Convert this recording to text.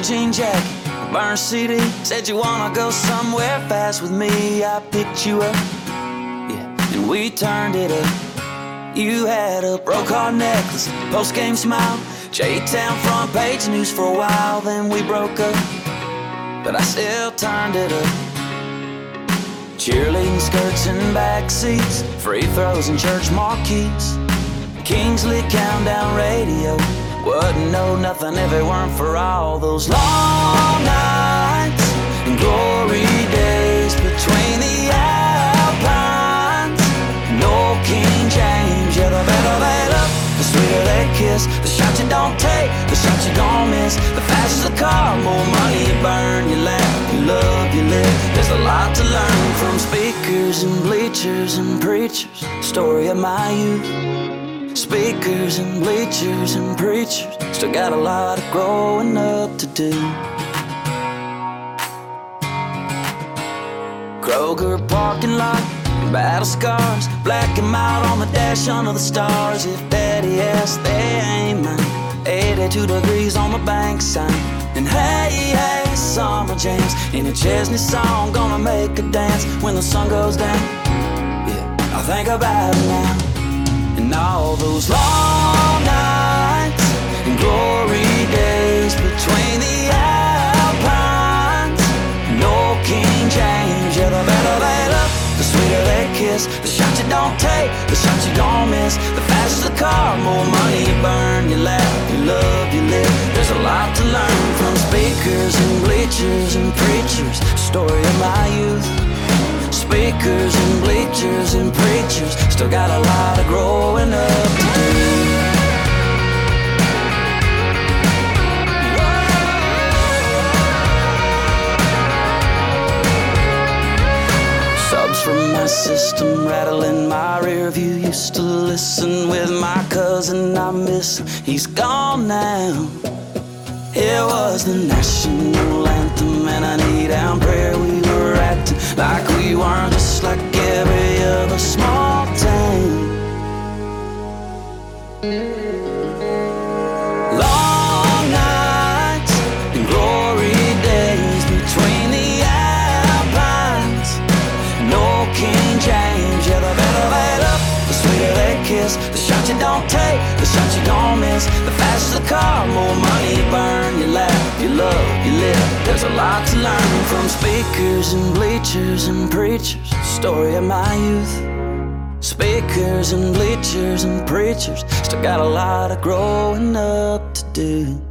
jean jacket, a burned CD. Said you wanna go somewhere fast with me. I picked you up, yeah, and we turned it up. You had a broke-heart necklace, post-game smile, J-Town front page news for a while. Then we broke up, but I still turned it up. Cheerleading skirts and back seats, free throws and church marquees, Kingsley countdown radio. Wouldn't know nothing if it weren't for all those long nights and glory days between the Alpines. No King James, yeah, the better they look, the sweeter they kiss. The shots you don't take, the shots you gon' miss. The faster the car, more money you burn. You laugh, you love, you live. There's a lot to learn from speakers and bleachers and preachers. Story of my youth. Speakers and bleachers and preachers. Still got a lot of growing up to do. Kroger parking lot, battle scars, black and mild on the dash under the stars. If daddy asks, they ain't mine. 82 degrees on the bank sign. And hey, hey, summer jams in a Chesney song, gonna make a dance when the sun goes down. Yeah, I think about it now. And all those long nights and glory days between the Alpines. No King James, yeah, the better they look, the sweeter they kiss. The shots you don't take, the shots you gon' miss. The faster the car, more money you burn. You laugh, you love, you live. There's a lot to learn from speakers and bleachers and preachers. Story of my youth. Speakers and bleachers and preachers. Still got a lot of growing up to do. Subs from my system rattling my rear view. Used to listen with my cousin, I miss him. He's gone now. It was the national anthem and a knee-down prayer. We were acting like we weren't, just like every other small town. Long nights and glory days between the Alpines. No King James, yeah, the better they look, the sweeter they kiss. The shots you don't take, the shots you gon' miss. The faster the car, more money you burn. You laugh, you love, you live. There's a lot to learn from speakers and bleachers and preachers. Story of my youth. Speakers and bleachers and preachers. Still got a lot of growing up to do.